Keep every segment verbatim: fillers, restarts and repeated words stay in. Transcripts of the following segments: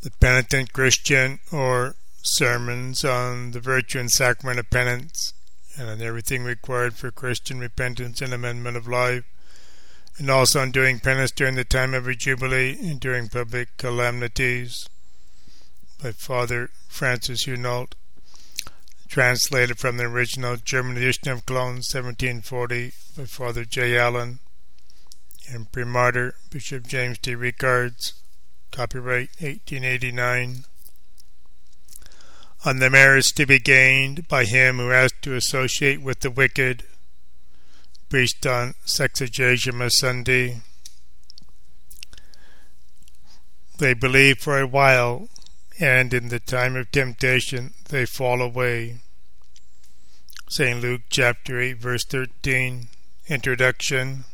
The Penitent Christian, or sermons on the virtue and sacrament of penance, and on everything required for Christian repentance and amendment of life, and also on doing penance during the time of a jubilee and during public calamities, by Father Francis Hunault, translated from the original German edition of Cologne, seventeen forty, by Father J. Allen, and Primater, Bishop James D. Ricards, copyright eighteen eighty-nine. On the merits to be gained by him who has to associate with the wicked, preached on Sexagesima Sunday. They believe for a while, and in the time of temptation they fall away. Saint Luke chapter eight verse thirteen. Introduction.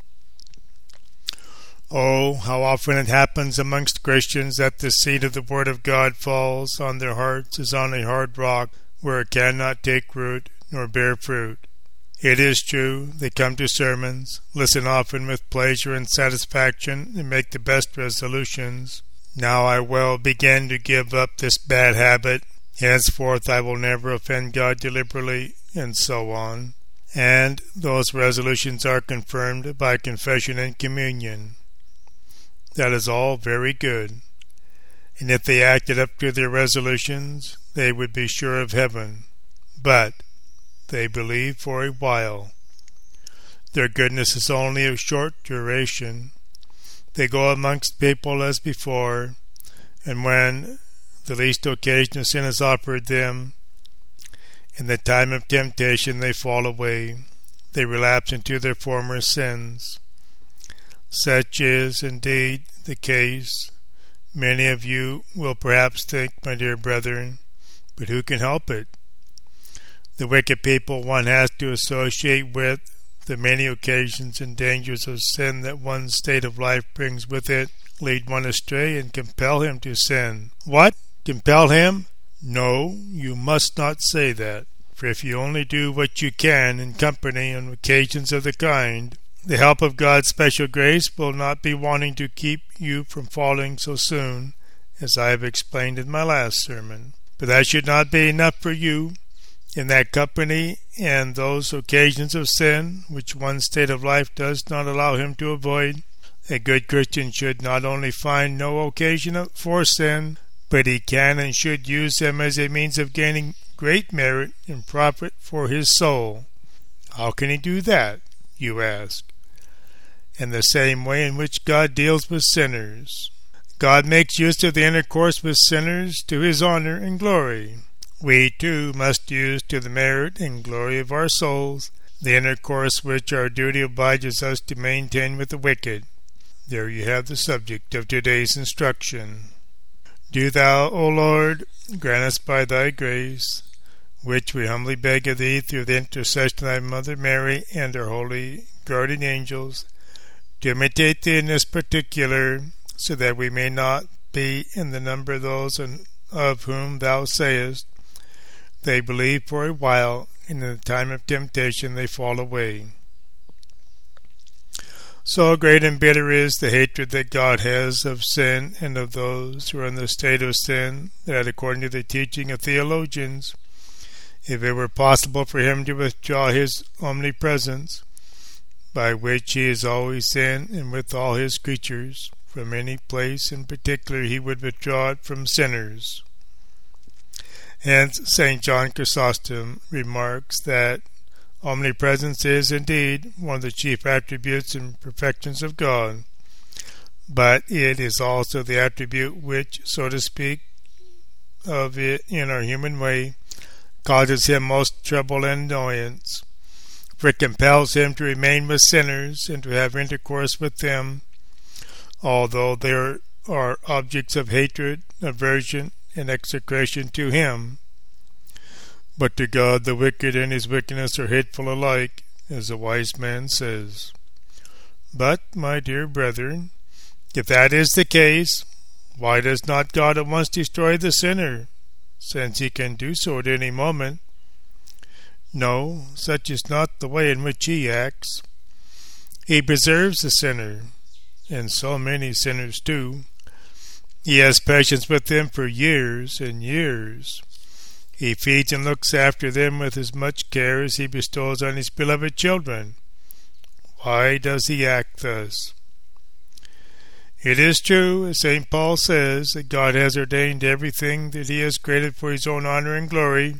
Oh, how often it happens amongst Christians that the seed of the Word of God falls on their hearts as on a hard rock, where it cannot take root nor bear fruit. It is true, they come to sermons, listen often with pleasure and satisfaction, and make the best resolutions. Now I will begin to give up this bad habit. Henceforth I will never offend God deliberately, and so on. And those resolutions are confirmed by confession and communion. That is all very good. And if they acted up to their resolutions, they would be sure of heaven. But they believe for a while. Their goodness is only of short duration. They go amongst people as before, and when the least occasion of sin is offered them, in the time of temptation they fall away. They relapse into their former sins. Such is indeed the case. Many of you will perhaps think, my dear brethren, but who can help it? The wicked people one has to associate with, the many occasions and dangers of sin that one's state of life brings with it, lead one astray and compel him to sin. What? Compel him? No, you must not say that. For if you only do what you can in company on occasions of the kind, the help of God's special grace will not be wanting to keep you from falling so soon, as I have explained in my last sermon. But that should not be enough for you. In that company and those occasions of sin, which one's state of life does not allow him to avoid, a good Christian should not only find no occasion for sin, but he can and should use them as a means of gaining great merit and profit for his soul. How can he do that, you ask? In the same way in which God deals with sinners. God makes use of the intercourse with sinners to his honor and glory. We, too, must use to the merit and glory of our souls the intercourse which our duty obliges us to maintain with the wicked. There you have the subject of today's instruction. Do thou, O Lord, grant us by thy grace, which we humbly beg of thee through the intercession of thy Mother Mary and our holy guardian angels, to imitate thee in this particular, so that we may not be in the number of those of whom thou sayest, they believe for a while, and in the time of temptation they fall away. So great and bitter is the hatred that God has of sin and of those who are in the state of sin, that according to the teaching of theologians, if it were possible for him to withdraw his omnipresence, by which he is always in and with all his creatures, from any place in particular he would withdraw it from sinners. Hence Saint John Chrysostom remarks that omnipresence is indeed one of the chief attributes and perfections of God, but it is also the attribute which, so to speak, of it in our human way, causes him most trouble and annoyance. For it compels him to remain with sinners and to have intercourse with them, although they are objects of hatred, aversion, and execration to him. But to God the wicked and his wickedness are hateful alike, as a wise man says. But, my dear brethren, if that is the case, why does not God at once destroy the sinner, since he can do so at any moment? No, such is not the way in which he acts. He preserves the sinner, and so many sinners too, He has patience with them for years and years. He feeds and looks after them with as much care as he bestows on his beloved children. Why does he act thus? It is true, as Saint Paul says, that God has ordained everything that he has created for his own honor and glory,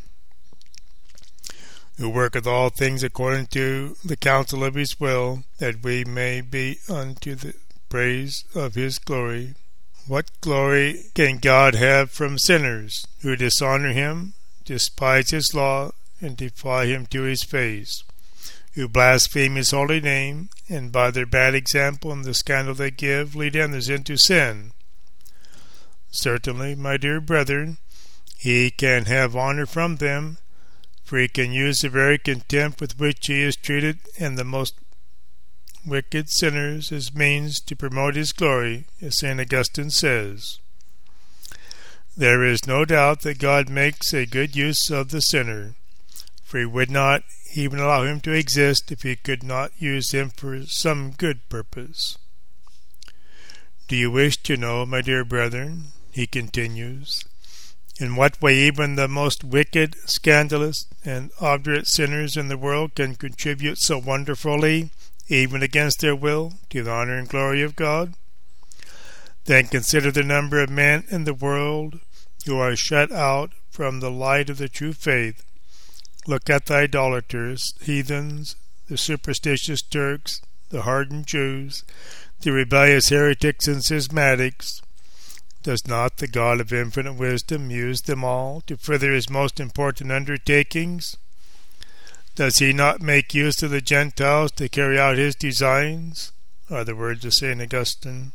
who worketh all things according to the counsel of his will, that we may be unto the praise of his glory. What glory can God have from sinners who dishonor him, despise his law, and defy him to his face, who blaspheme his holy name, and by their bad example and the scandal they give, lead others into sin? Certainly, my dear brethren, he can have honor from them, for he can use the very contempt with which he is treated and the most wicked sinners as means to promote his glory, as Saint Augustine says. There is no doubt that God makes a good use of the sinner, for he would not even allow him to exist if he could not use him for some good purpose. Do you wish to know, my dear brethren, he continues, in what way even the most wicked, scandalous, and obdurate sinners in the world can contribute so wonderfully, even against their will, to the honor and glory of God? Then consider the number of men in the world who are shut out from the light of the true faith. Look at the idolaters, heathens, the superstitious Turks, the hardened Jews, the rebellious heretics and schismatics. Does not the God of infinite wisdom use them all to further his most important undertakings? Does he not make use of the Gentiles to carry out his designs? Are the words of Saint Augustine.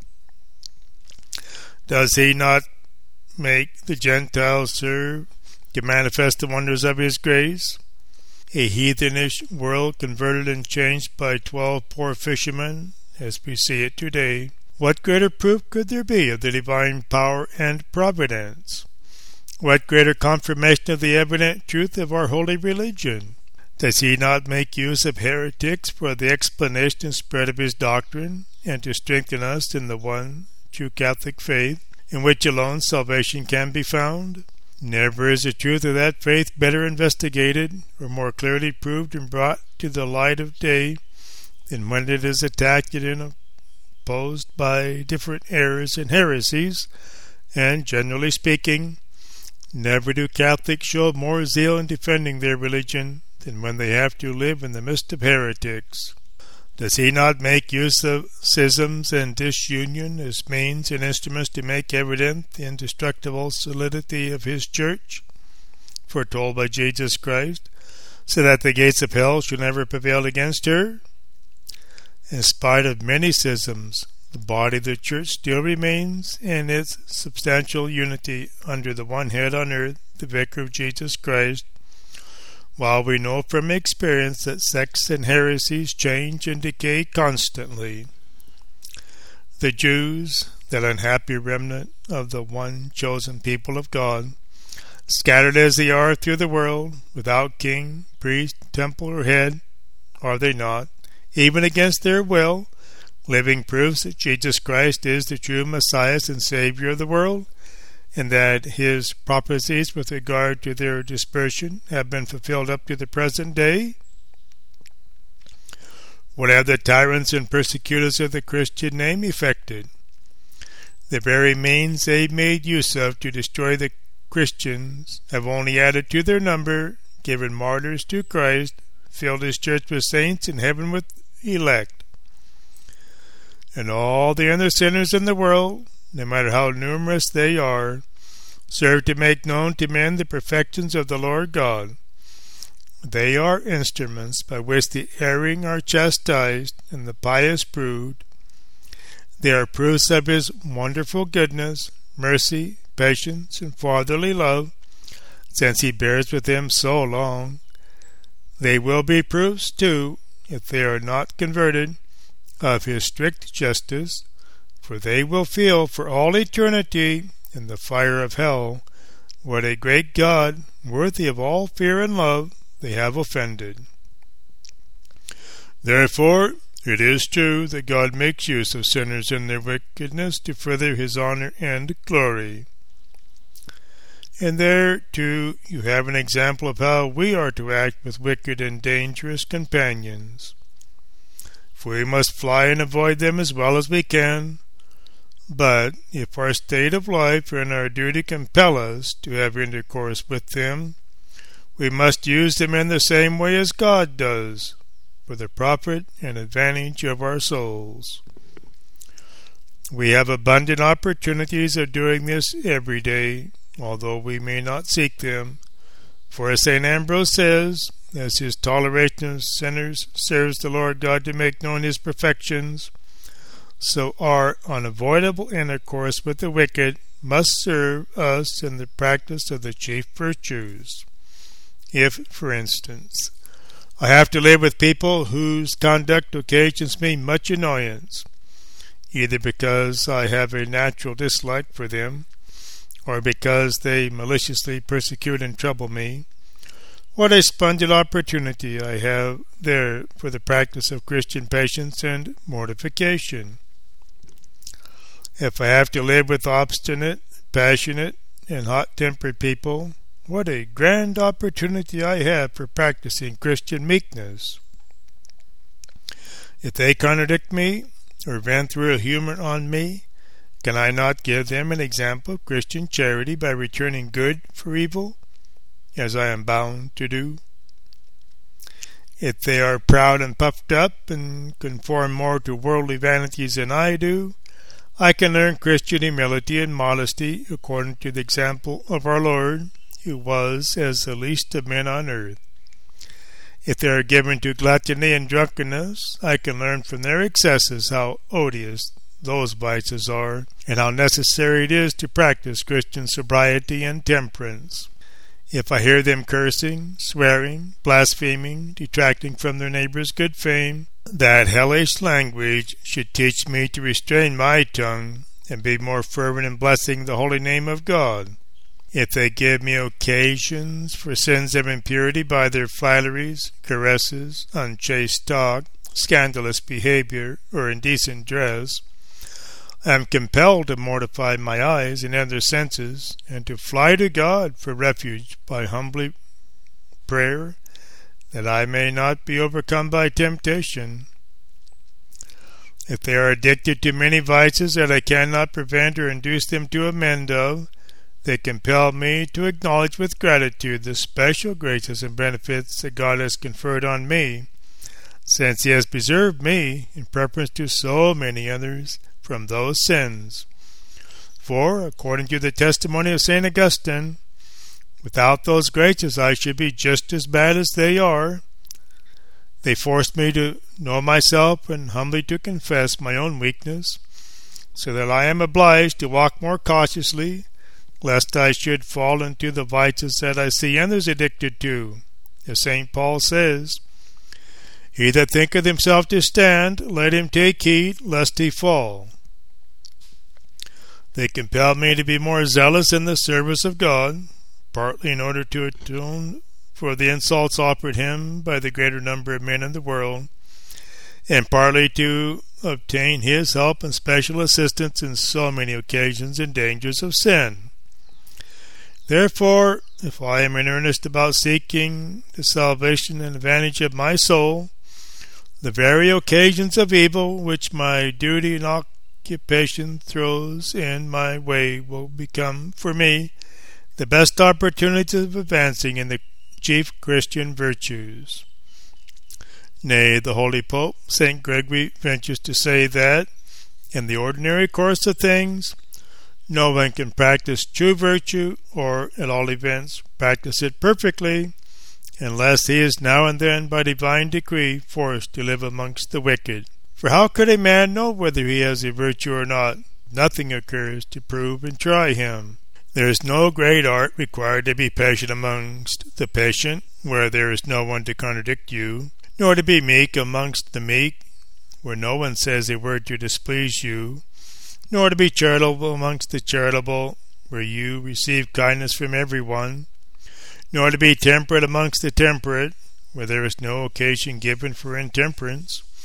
Does he not make the Gentiles serve to manifest the wonders of his grace? A heathenish world converted and changed by twelve poor fishermen, as we see it today. What greater proof could there be of the divine power and providence? What greater confirmation of the evident truth of our holy religion? Does he not make use of heretics for the explanation and spread of his doctrine, and to strengthen us in the one true Catholic faith, in which alone salvation can be found? Never is the truth of that faith better investigated, or more clearly proved and brought to the light of day, than when it is attacked and opposed by different errors and heresies, and, generally speaking, never do Catholics show more zeal in defending their religion than when they have to live in the midst of heretics. Does he not make use of schisms and disunion as means and instruments to make evident the indestructible solidity of his church, foretold by Jesus Christ, so that the gates of hell shall never prevail against her? In spite of many schisms, the body of the church still remains in its substantial unity under the one head on earth, the Vicar of Jesus Christ, while we know from experience that sects and heresies change and decay constantly. The Jews, that unhappy remnant of the one chosen people of God, scattered as they are through the world, without king, priest, temple, or head, are they not, even against their will, living proofs that Jesus Christ is the true Messiah and Savior of the world, and that his prophecies with regard to their dispersion have been fulfilled up to the present day? What have the tyrants and persecutors of the Christian name effected? The very means they made use of to destroy the Christians have only added to their number, given martyrs to Christ, filled his church with saints, and heaven with elect. And all the other sinners in the world, no matter how numerous they are, serve to make known to men the perfections of the Lord God. They are instruments by which the erring are chastised and the pious proved. They are proofs of his wonderful goodness, mercy, patience, and fatherly love, since he bears with them so long. They will be proofs, too, if they are not converted, of his strict justice, for they will feel for all eternity in the fire of hell what a great God, worthy of all fear and love, they have offended. Therefore, It is true that God makes use of sinners in their wickedness to further his honor and glory. And there, too, you have an example of how we are to act with wicked and dangerous companions. For we must fly and avoid them as well as we can. But if our state of life and our duty compel us to have intercourse with them, we must use them in the same way as God does, for the profit and advantage of our souls. We have abundant opportunities of doing this every day, although we may not seek them. For as Saint Ambrose says, as his toleration of sinners serves the Lord God to make known his perfections, so our unavoidable intercourse with the wicked must serve us in the practice of the chief virtues. If, for instance, I have to live with people whose conduct occasions me much annoyance, either because I have a natural dislike for them, or because they maliciously persecute and trouble me, what a splendid opportunity I have there for the practice of Christian patience and mortification. If I have to live with obstinate, passionate, and hot-tempered people, what a grand opportunity I have for practicing Christian meekness. If they contradict me, or vent their humor on me, can I not give them an example of Christian charity by returning good for evil, as I am bound to do? If they are proud and puffed up, and conform more to worldly vanities than I do, I can learn Christian humility and modesty according to the example of our Lord, who was as the least of men on earth. If they are given to gluttony and drunkenness, I can learn from their excesses how odious those vices are, and how necessary it is to practice Christian sobriety and temperance. If I hear them cursing, swearing, blaspheming, detracting from their neighbor's good fame, that hellish language should teach me to restrain my tongue and be more fervent in blessing the holy name of God. If they give me occasions for sins of impurity by their flatteries, caresses, unchaste talk, scandalous behavior, or indecent dress, I am compelled to mortify my eyes and other senses, and to fly to God for refuge by humble prayer, that I may not be overcome by temptation. If they are addicted to many vices that I cannot prevent or induce them to amend of, they compel me to acknowledge with gratitude the special graces and benefits that God has conferred on me, since he has preserved me, in preference to so many others, from those sins. For, according to the testimony of Saint Augustine, without those graces I should be just as bad as they are. They force me to know myself and humbly to confess my own weakness, so that I am obliged to walk more cautiously, lest I should fall into the vices that I see others addicted to. As Saint Paul says, "He that thinketh himself to stand, let him take heed lest he fall." They compel me to be more zealous in the service of God, partly in order to atone for the insults offered him by the greater number of men in the world, and partly to obtain his help and special assistance in so many occasions and dangers of sin. Therefore, if I am in earnest about seeking the salvation and advantage of my soul, the very occasions of evil which my duty and occupation throws in my way will become for me the best opportunities of advancing in the chief Christian virtues. Nay, the holy Pope, Saint Gregory, ventures to say that, in the ordinary course of things, no one can practice true virtue, or, at all events, practice it perfectly, unless he is now and then by divine decree forced to live amongst the wicked. For how could a man know whether he has a virtue or not? Nothing occurs to prove and try him. There is no great art required to be patient amongst the patient, where there is no one to contradict you, nor to be meek amongst the meek, where no one says a word to displease you, nor to be charitable amongst the charitable, where you receive kindness from every one, nor to be temperate amongst the temperate, where there is no occasion given for intemperance,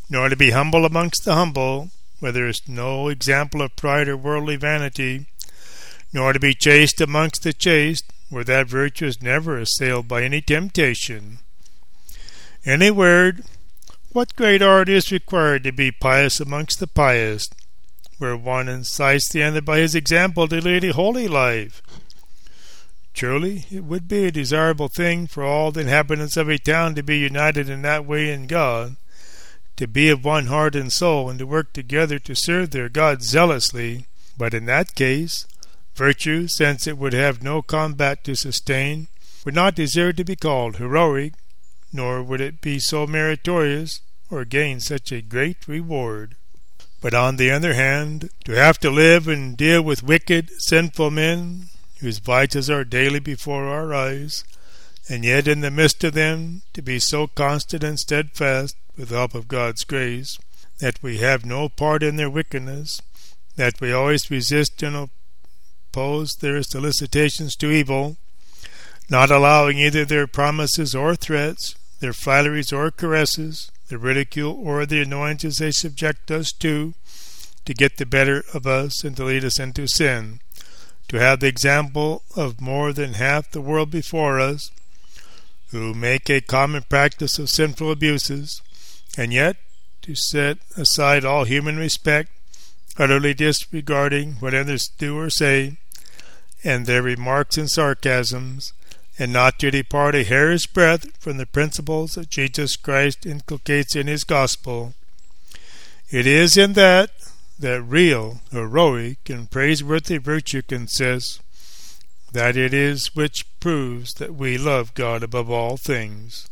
nor to be humble amongst the humble, where there is no example of pride or worldly vanity, nor to be chaste amongst the chaste, where that virtue is never assailed by any temptation. In a word, what great art is required to be pious amongst the pious, where one incites the other by his example to lead a holy life? Truly, it would be a desirable thing for all the inhabitants of a town to be united in that way in God, to be of one heart and soul, and to work together to serve their God zealously. But in that case, virtue, since it would have no combat to sustain, would not deserve to be called heroic, nor would it be so meritorious or gain such a great reward. But on the other hand, to have to live and deal with wicked, sinful men, whose vices are daily before our eyes, and yet in the midst of them to be so constant and steadfast, with the help of God's grace, that we have no part in their wickedness, that we always resist and oppose their solicitations to evil, not allowing either their promises or threats, their flatteries or caresses, the ridicule or the annoyances they subject us to, to get the better of us and to lead us into sin, to have the example of more than half the world before us, who make a common practice of sinful abuses, and yet to set aside all human respect, utterly disregarding what others do or say, and their remarks and sarcasms, and not to depart a hair's breadth from the principles that Jesus Christ inculcates in his gospel. It is in that that real, heroic, and praiseworthy virtue consists, that it is which proves that we love God above all things.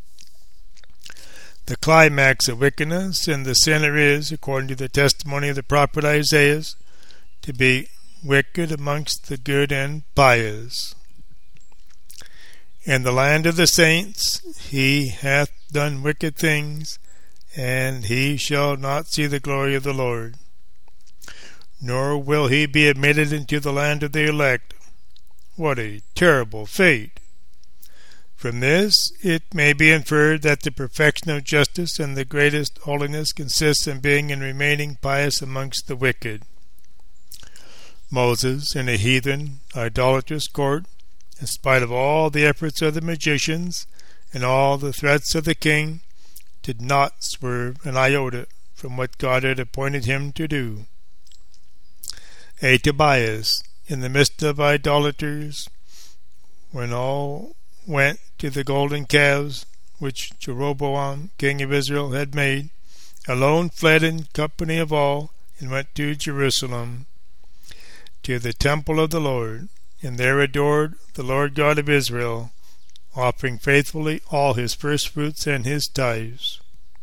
The climax of wickedness in the sinner is, according to the testimony of the prophet Isaiah, to be wicked amongst the good and pious. In the land of the saints he hath done wicked things, and he shall not see the glory of the Lord. Nor will he be admitted into the land of the elect. What a terrible fate! From this it may be inferred that the perfection of justice and the greatest holiness consists in being and remaining pious amongst the wicked. Moses, in a heathen, idolatrous court, in spite of all the efforts of the magicians and all the threats of the king, did not swerve an iota from what God had appointed him to do. A Tobias, in the midst of idolaters, when all went to the golden calves which Jeroboam, king of Israel, had made, alone fled in company of all, and went to Jerusalem, to the temple of the Lord, and there adored the Lord God of Israel, offering faithfully all his firstfruits and his tithes.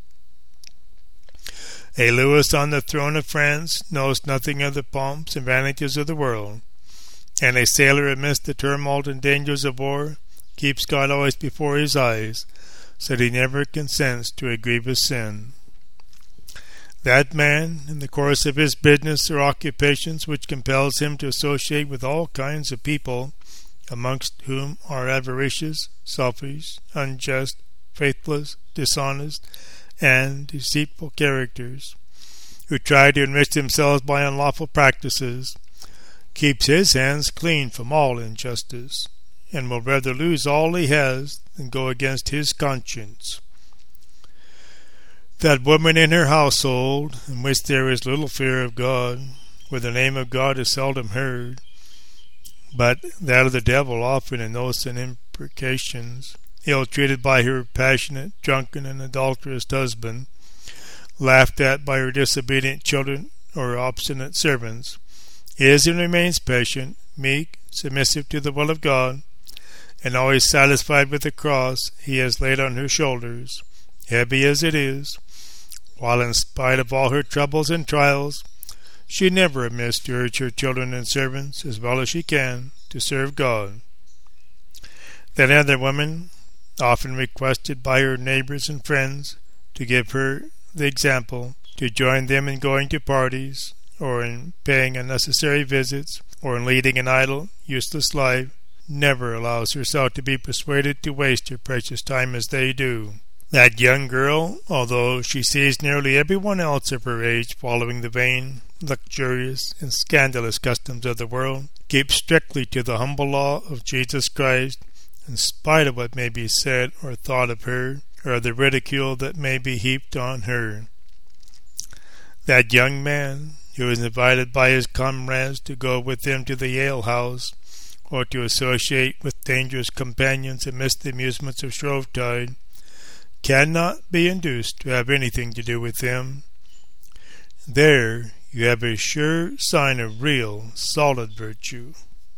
A Louis on the throne of France knows nothing of the pomps and vanities of the world, and a sailor amidst the tumult and dangers of war keeps God always before his eyes, so that he never consents to a grievous sin. That man, in the course of his business or occupations which compels him to associate with all kinds of people, amongst whom are avaricious, selfish, unjust, faithless, dishonest, and deceitful characters, who try to enrich themselves by unlawful practices, keeps his hands clean from all injustice, and will rather lose all he has than go against his conscience. That woman in her household, in which there is little fear of God, where the name of God is seldom heard, but that of the devil often in oaths and imprecations, ill-treated by her passionate, drunken, and adulterous husband, laughed at by her disobedient children or obstinate servants, is and remains patient, meek, submissive to the will of God, and always satisfied with the cross he has laid on her shoulders, heavy as it is, while in spite of all her troubles and trials, she never omits to urge her children and servants, as well as she can, to serve God. That other woman, often requested by her neighbors and friends to give her the example, to join them in going to parties, or in paying unnecessary visits, or in leading an idle, useless life, never allows herself to be persuaded to waste her precious time as they do. That young girl, although she sees nearly everyone else of her age following the vain, luxurious, and scandalous customs of the world, keeps strictly to the humble law of Jesus Christ, in spite of what may be said or thought of her, or the ridicule that may be heaped on her. That young man, who is invited by his comrades to go with them to the alehouse, or to associate with dangerous companions amidst the amusements of Shrovetide, cannot be induced to have anything to do with them. There you have a sure sign of real, solid virtue.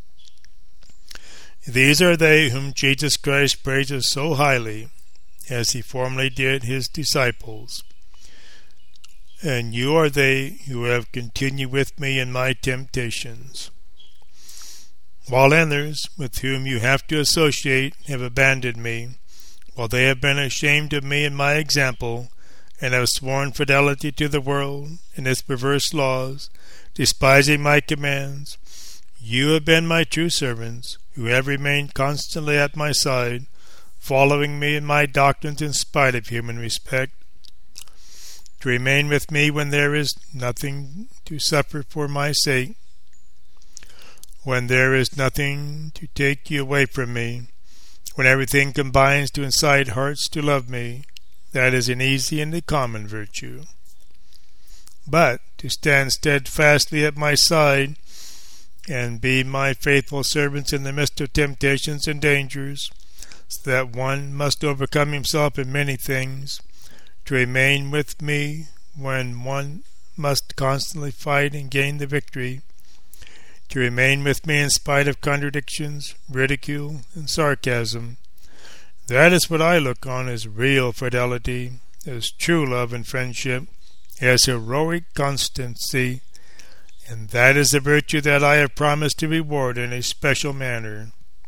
These are they whom Jesus Christ praises so highly, as he formerly did his disciples. And you are they who have continued with me in my temptations. While others, with whom you have to associate, have abandoned me, while they have been ashamed of me and my example, and have sworn fidelity to the world and its perverse laws, despising my commands, you have been my true servants, who have remained constantly at my side, following me in my doctrines in spite of human respect. To remain with me when there is nothing to suffer for my sake, when there is nothing to take you away from me, when everything combines to incite hearts to love me, that is an easy and a common virtue. But to stand steadfastly at my side, and be my faithful servants in the midst of temptations and dangers, so that one must overcome himself in many things, to remain with me when one must constantly fight and gain the victory, to remain with me in spite of contradictions, ridicule, and sarcasm. That is what I look on as real fidelity, as true love and friendship, as heroic constancy, and that is the virtue that I have promised to reward in a special manner.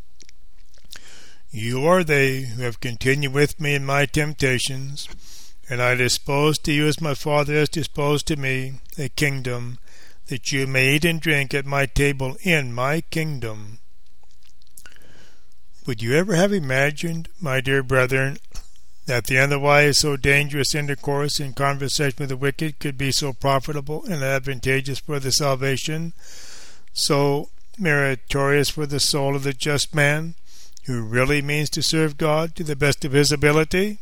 You are they who have continued with me in my temptations, and I dispose to you as my Father has disposed to me a kingdom, that you may eat and drink at my table in my kingdom. Would you ever have imagined, my dear brethren, that the otherwise so dangerous intercourse and conversation with the wicked could be so profitable and advantageous for the salvation, so meritorious for the soul of the just man, who really means to serve God to the best of his ability?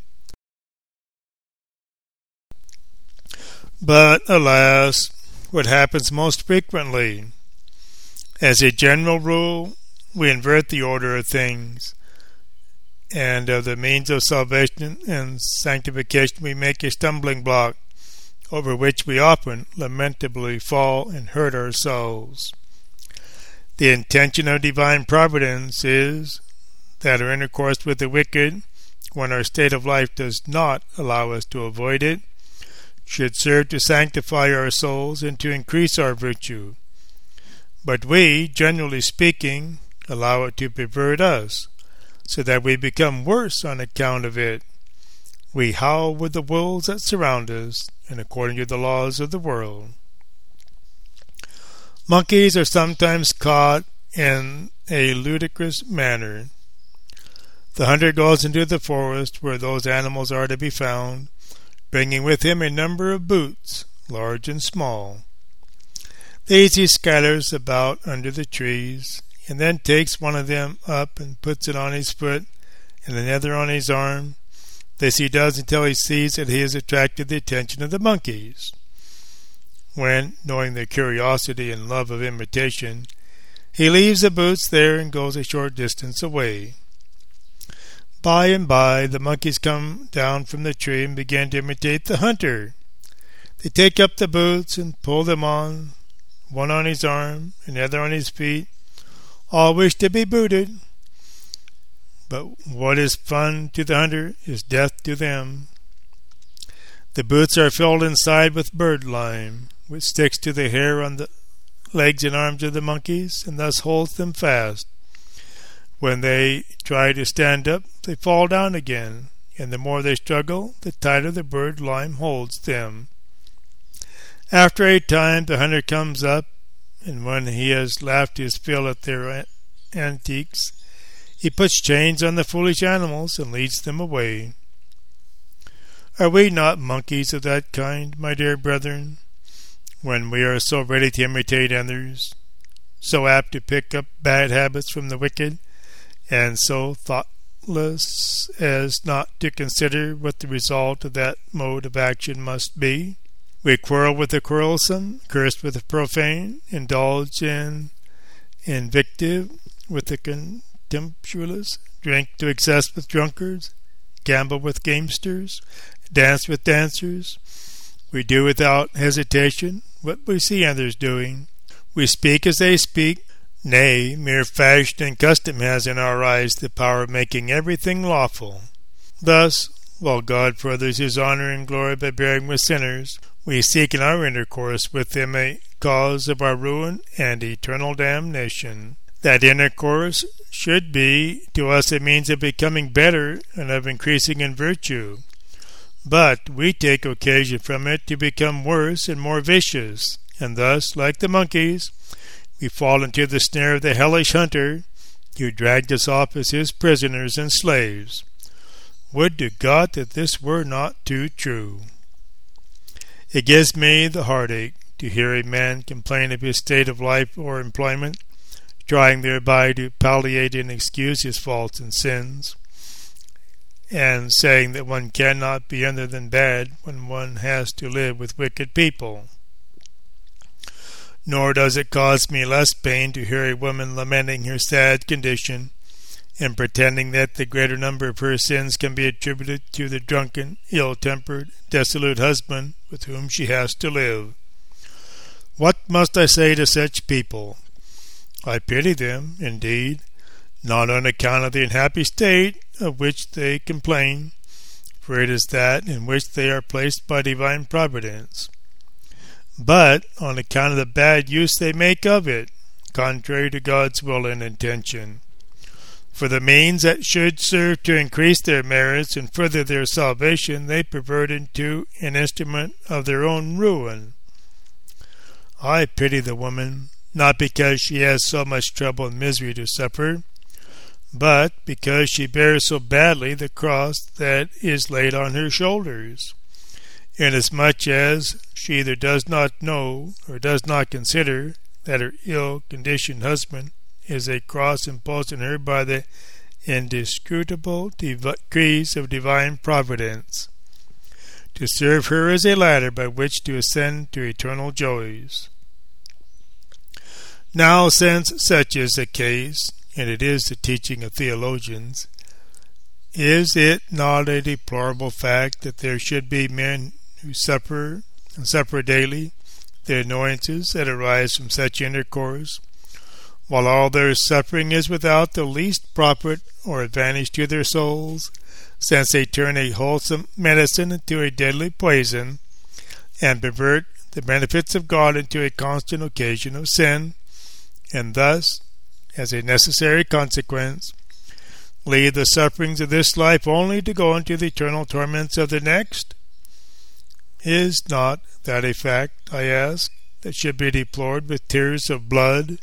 But, alas, what happens most frequently? As a general rule, we invert the order of things, and of the means of salvation and sanctification we make a stumbling block, over which we often lamentably fall and hurt ourselves. The intention of divine providence is that our intercourse with the wicked, when our state of life does not allow us to avoid it, should serve to sanctify our souls and to increase our virtue. But we, generally speaking, allow it to pervert us, so that we become worse on account of it. We howl with the wolves that surround us, and according to the laws of the world. Monkeys are sometimes caught in a ludicrous manner. The hunter goes into the forest where those animals are to be found, bringing with him a number of boots, large and small. These he scatters about under the trees, and then takes one of them up and puts it on his foot, and another on his arm. This he does until he sees that he has attracted the attention of the monkeys, when, knowing their curiosity and love of imitation, he leaves the boots there and goes a short distance away. By and by the monkeys come down from the tree and begin to imitate the hunter. They take up the boots and pull them on, one on his arm, another on his feet. All wish to be booted, but what is fun to the hunter is death to them. The boots are filled inside with bird lime, which sticks to the hair on the legs and arms of the monkeys, and thus holds them fast. When they try to stand up, they fall down again, and the more they struggle, the tighter the bird lime holds them. After a time, the hunter comes up, and when he has laughed his fill at their antiques, he puts chains on the foolish animals and leads them away. Are we not monkeys of that kind, my dear brethren, when we are so ready to imitate others, so apt to pick up bad habits from the wicked, and so thoughtless as not to consider what the result of that mode of action must be? We quarrel with the quarrelsome, curse with the profane, indulge in invective with the contemptuous, drink to excess with drunkards, gamble with gamesters, dance with dancers. We do without hesitation what we see others doing. We speak as they speak. Nay, mere fashion and custom has in our eyes the power of making everything lawful. Thus, while God furthers his honor and glory by bearing with sinners, we seek in our intercourse with them a cause of our ruin and eternal damnation. That intercourse should be to us a means of becoming better and of increasing in virtue. But we take occasion from it to become worse and more vicious, and thus, like the monkeys, we fall into the snare of the hellish hunter, who dragged us off as his prisoners and slaves. Would to God that this were not too true! It gives me the heartache to hear a man complain of his state of life or employment, trying thereby to palliate and excuse his faults and sins, and saying that one cannot be other than bad when one has to live with wicked people. Nor does it cause me less pain to hear a woman lamenting her sad condition, and pretending that the greater number of her sins can be attributed to the drunken, ill-tempered, dissolute husband with whom she has to live. What must I say to such people? I pity them, indeed, not on account of the unhappy state of which they complain, for it is that in which they are placed by divine providence, but on account of the bad use they make of it, contrary to God's will and intention. For the means that should serve to increase their merits and further their salvation, they pervert into an instrument of their own ruin. I pity the woman, not because she has so much trouble and misery to suffer, but because she bears so badly the cross that is laid on her shoulders, inasmuch as she either does not know or does not consider that her ill-conditioned husband is a cross imposed on her by the indiscutable decrees of divine providence, to serve her as a ladder by which to ascend to eternal joys. Now, since such is the case, and it is the teaching of theologians, is it not a deplorable fact that there should be men who suffer and suffer daily the annoyances that arise from such intercourse, while all their suffering is without the least profit or advantage to their souls, since they turn a wholesome medicine into a deadly poison, and pervert the benefits of God into a constant occasion of sin, and thus, as a necessary consequence, leave the sufferings of this life only to go into the eternal torments of the next? Is not that a fact, I ask, that should be deplored with tears of blood?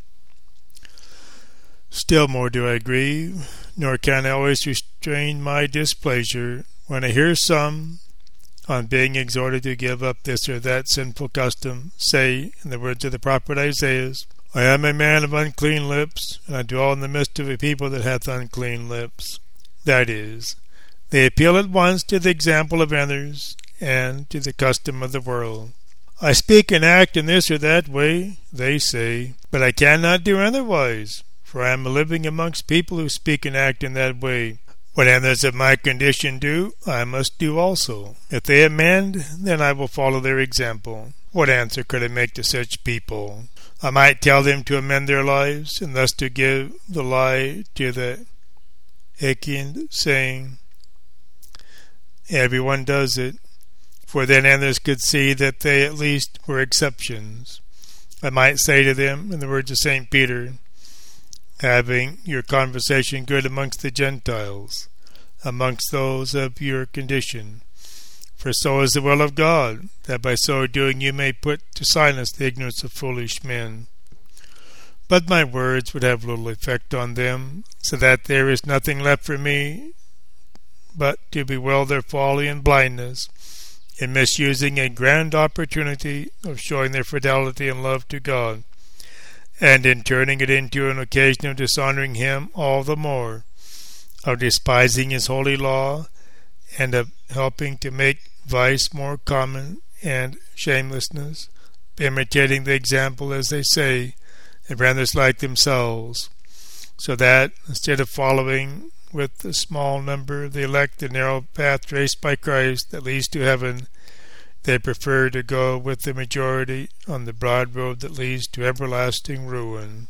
Still more do I grieve, nor can I always restrain my displeasure when I hear some, on being exhorted to give up this or that sinful custom, say, in the words of the prophet Isaiah, I am a man of unclean lips, and I dwell in the midst of a people that hath unclean lips. That is, they appeal at once to the example of others, and to the custom of the world. I speak and act in this or that way, they say, but I cannot do otherwise, for I am living amongst people who speak and act in that way. What others of my condition do, I must do also. If they amend, then I will follow their example. What answer could I make to such people? I might tell them to amend their lives, and thus to give the lie to the Achaean saying, everyone does it, for then others could see that they at least were exceptions. I might say to them, in the words of Saint Peter, having your conversation good amongst the Gentiles, amongst those of your condition. For so is the will of God, that by so doing you may put to silence the ignorance of foolish men. But my words would have little effect on them, so that there is nothing left for me but to bewail their folly and blindness in misusing a grand opportunity of showing their fidelity and love to God, and in turning it into an occasion of dishonoring Him all the more, of despising His holy law, and of helping to make vice more common and shamelessness, imitating the example, as they say, of brothers like themselves, so that instead of following with the small number of the elect the narrow path traced by Christ that leads to heaven, they prefer to go with the majority on the broad road that leads to everlasting ruin.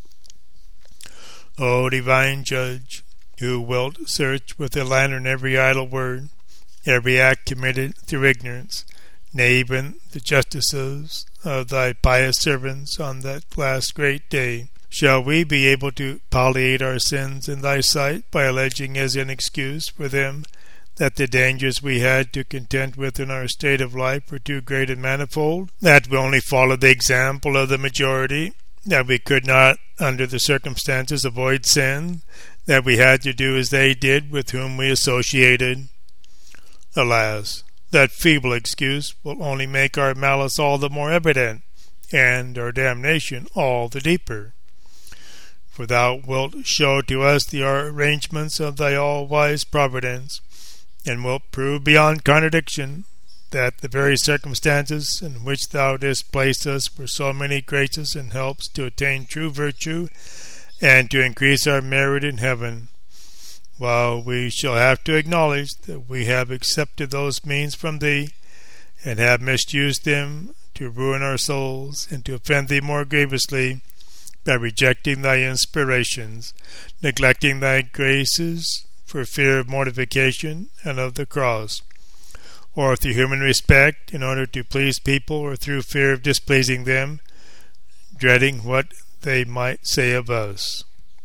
O divine Judge, who wilt search with a lantern every idle word, every act committed through ignorance, nay, even the justices of thy pious servants on that last great day, shall we be able to palliate our sins in thy sight by alleging as an excuse for them that the dangers we had to contend with in our state of life were too great and manifold, that we only followed the example of the majority, that we could not, under the circumstances, avoid sin, that we had to do as they did with whom we associated? Alas, that feeble excuse will only make our malice all the more evident, and our damnation all the deeper. For thou wilt show to us the arrangements of thy all-wise providence, and wilt prove beyond contradiction that the very circumstances in which thou didst place us were so many graces and helps to attain true virtue and to increase our merit in heaven, while we shall have to acknowledge that we have accepted those means from thee and have misused them to ruin our souls and to offend thee more grievously by rejecting thy inspirations, neglecting thy graces for fear of mortification and of the cross, or through human respect in order to please people, or through fear of displeasing them, dreading what they might say of us.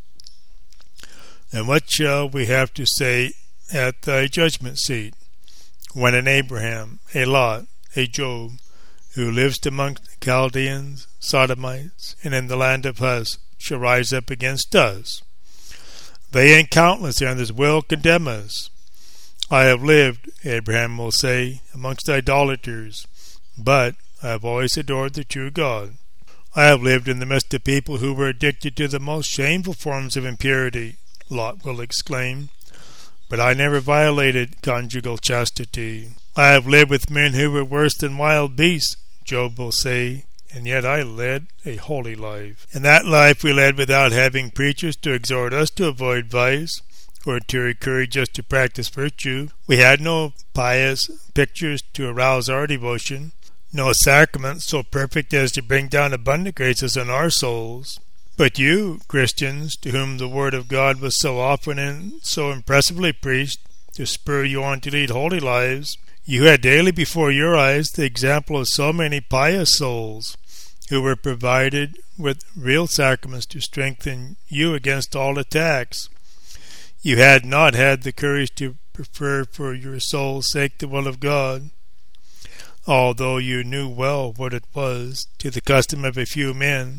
And what shall we have to say at thy judgment seat, when an Abraham, a Lot, a Job, who lived amongst the Chaldeans, Sodomites, and in the land of Hus, shall rise up against us? They and countless others will condemn us. I have lived, Abraham will say, amongst idolaters, but I have always adored the true God. I have lived in the midst of people who were addicted to the most shameful forms of impurity, Lot will exclaim, but I never violated conjugal chastity. I have lived with men who were worse than wild beasts, Job will say, and yet I led a holy life. And that life we led without having preachers to exhort us to avoid vice, or to encourage us to practice virtue. We had no pious pictures to arouse our devotion, no sacraments so perfect as to bring down abundant graces on our souls. But you, Christians, to whom the Word of God was so often and so impressively preached to spur you on to lead holy lives, you had daily before your eyes the example of so many pious souls who were provided with real sacraments to strengthen you against all attacks. You had not had the courage to prefer for your soul's sake the will of God, although you knew well what it was, to the custom of a few men.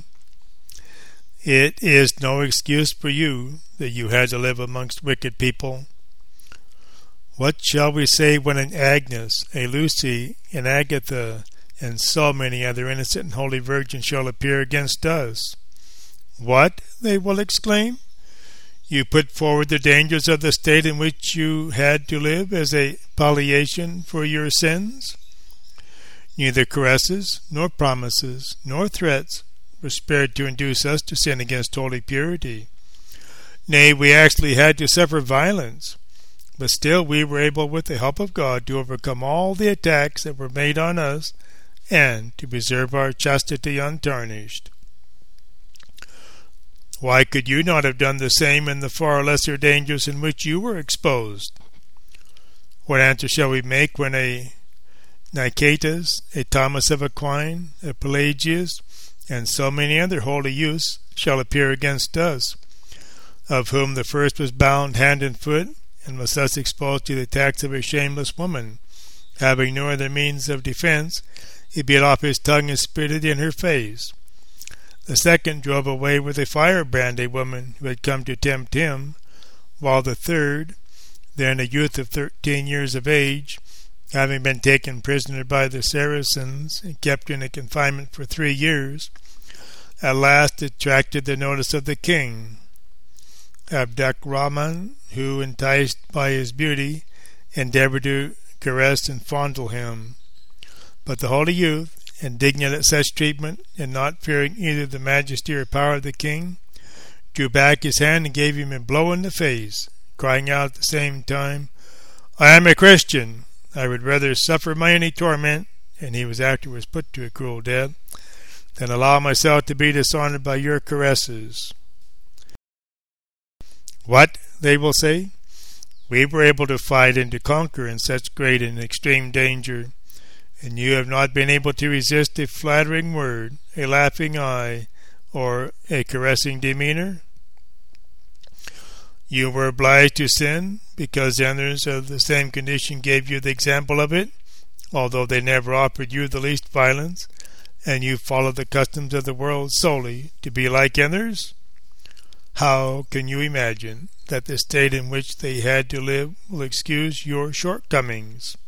It is no excuse for you that you had to live amongst wicked people. What shall we say when an Agnes, a Lucy, an Agatha, and so many other innocent and holy virgins shall appear against us? What, they will exclaim? You put forward the dangers of the state in which you had to live as a palliation for your sins? Neither caresses, nor promises, nor threats were spared to induce us to sin against holy purity. Nay, we actually had to suffer violence, but still we were able, with the help of God, to overcome all the attacks that were made on us and to preserve our chastity untarnished. Why could you not have done the same in the far lesser dangers in which you were exposed? What answer shall we make when a Nicetas, a Thomas of Aquin, a Pelagius, and so many other holy youths shall appear against us, of whom the first was bound hand and foot, and was thus exposed to the attacks of a shameless woman? Having no other means of defense, he bit off his tongue and spit it in her face. The second drove away with a firebrand a woman who had come to tempt him, while the third, Then a youth of thirteen years of age, having been taken prisoner by the Saracens and kept in a confinement for three years, at last attracted the notice of the king. Abderrahman, who, enticed by his beauty, endeavored to caress and fondle him. But the holy youth, indignant at such treatment, and not fearing either the majesty or power of the king, drew back his hand and gave him a blow in the face, crying out at the same time, "I am a Christian. I would rather suffer my any torment," and he was afterwards put to a cruel death, "than allow myself to be dishonored by your caresses." What, they will say? We were able to fight and to conquer in such great and extreme danger, and you have not been able to resist a flattering word, a laughing eye, or a caressing demeanor? You were obliged to sin because others of the same condition gave you the example of it, although they never offered you the least violence, and you followed the customs of the world solely to be like others? How can you imagine that the state in which they had to live will excuse your shortcomings?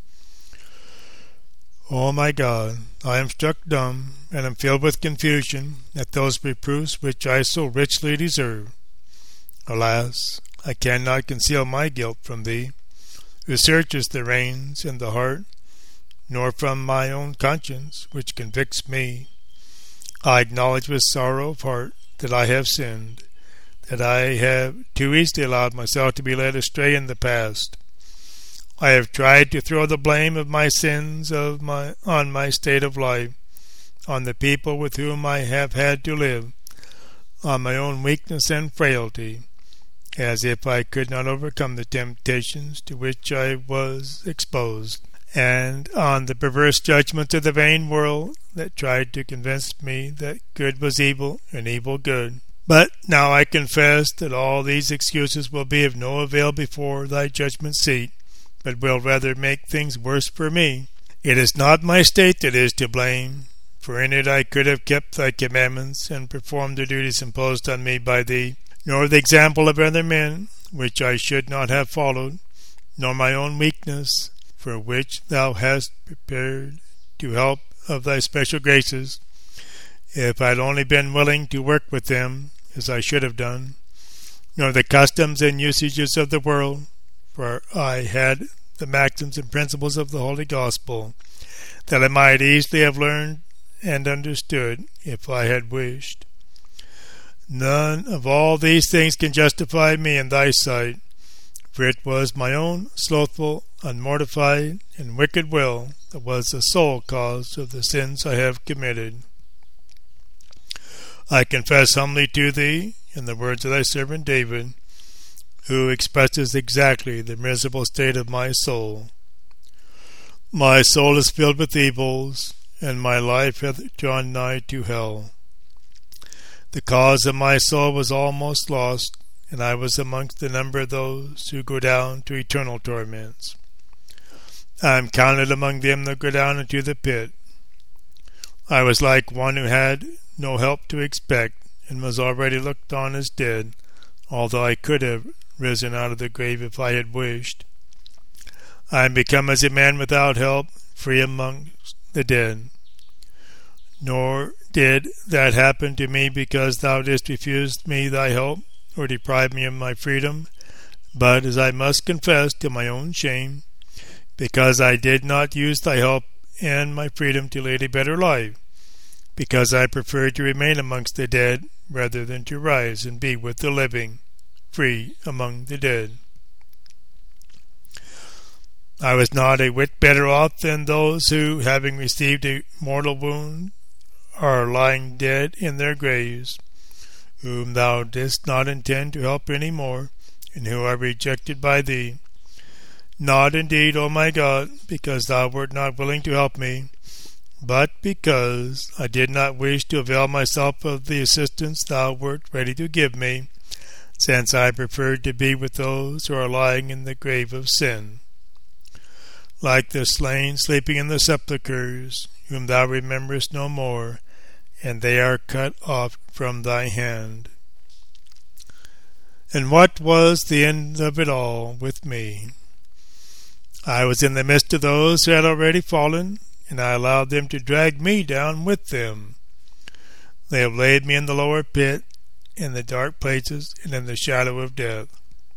Oh my God, I am struck dumb, and am filled with confusion at those reproofs which I so richly deserve. Alas, I cannot conceal my guilt from thee, who searchest the reins and the heart, nor from my own conscience, which convicts me. I acknowledge with sorrow of heart that I have sinned, that I have too easily allowed myself to be led astray in the past. I have tried to throw the blame of my sins of my on my state of life, on the people with whom I have had to live, on my own weakness and frailty, as if I could not overcome the temptations to which I was exposed, and on the perverse judgments of the vain world that tried to convince me that good was evil and evil good. But now I confess that all these excuses will be of no avail before thy judgment seat, but will rather make things worse for me. It is not my state that is to blame, for in it I could have kept thy commandments and performed the duties imposed on me by thee, nor the example of other men, which I should not have followed, nor my own weakness, for which thou hast prepared to help of thy special graces, if I had only been willing to work with them, as I should have done, nor the customs and usages of the world, for I had the maxims and principles of the Holy Gospel, that I might easily have learned and understood, if I had wished. None of all these things can justify me in thy sight, for it was my own slothful, unmortified, and wicked will that was the sole cause of the sins I have committed. I confess humbly to thee, in the words of thy servant David, who expresses exactly the miserable state of my soul. My soul is filled with evils, and my life hath drawn nigh to hell. The cause of my soul was almost lost, and I was amongst the number of those who go down to eternal torments. I am counted among them that go down into the pit. I was like one who had no help to expect, and was already looked on as dead, although I could have risen out of the grave if I had wished. I am become as a man without help, free amongst the dead. Nor did that happen to me because thou didst refuse me thy help, or deprive me of my freedom, but, as I must confess to my own shame, because I did not use thy help and my freedom to lead a better life, because I preferred to remain amongst the dead rather than to rise and be with the living, free among the dead. I was not a whit better off than those who, having received a mortal wound, are lying dead in their graves, whom thou didst not intend to help any more, and who are rejected by thee. Not indeed, O my God, because thou wert not willing to help me, but because I did not wish to avail myself of the assistance thou wert ready to give me, since I preferred to be with those who are lying in the grave of sin, like the slain sleeping in the sepulchres, whom thou rememberest no more, and they are cut off from thy hand. And what was the end of it all with me? I was in the midst of those who had already fallen, and I allowed them to drag me down with them. They have laid me in the lower pit, in the dark places, and in the shadow of death.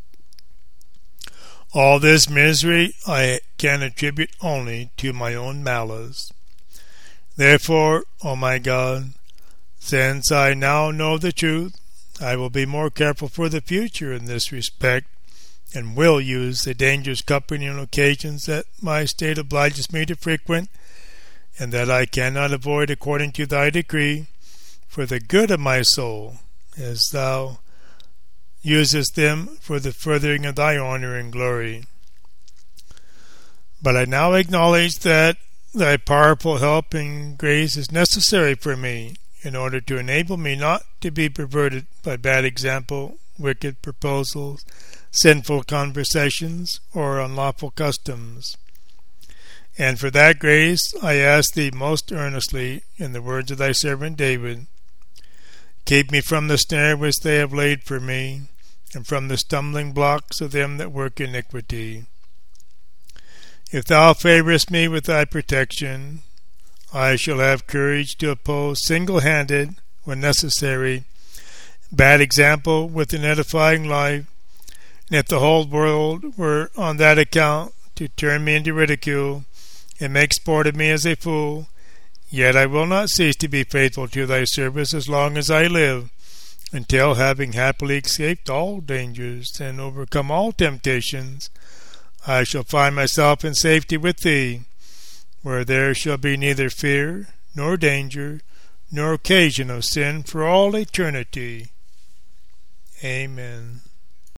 All this misery I can attribute only to my own malice. Therefore, O my God, since I now know the truth, I will be more careful for the future in this respect, and will use the dangerous company on occasions that my state obliges me to frequent, and that I cannot avoid according to thy decree, for the good of my soul, as thou usest them for the furthering of thy honor and glory. But I now acknowledge that thy powerful help and grace is necessary for me, in order to enable me not to be perverted by bad example, wicked proposals, sinful conversations, or unlawful customs. And for that grace I ask thee most earnestly, in the words of thy servant David, keep me from the snare which they have laid for me, and from the stumbling blocks of them that work iniquity. If thou favorest me with thy protection, I shall have courage to oppose single-handed, when necessary, bad example with an edifying life, and if the whole world were on that account to turn me into ridicule, and make sport of me as a fool, yet I will not cease to be faithful to thy service as long as I live, until, having happily escaped all dangers and overcome all temptations, I shall find myself in safety with thee, where there shall be neither fear, nor danger, nor occasion of sin for all eternity. Amen.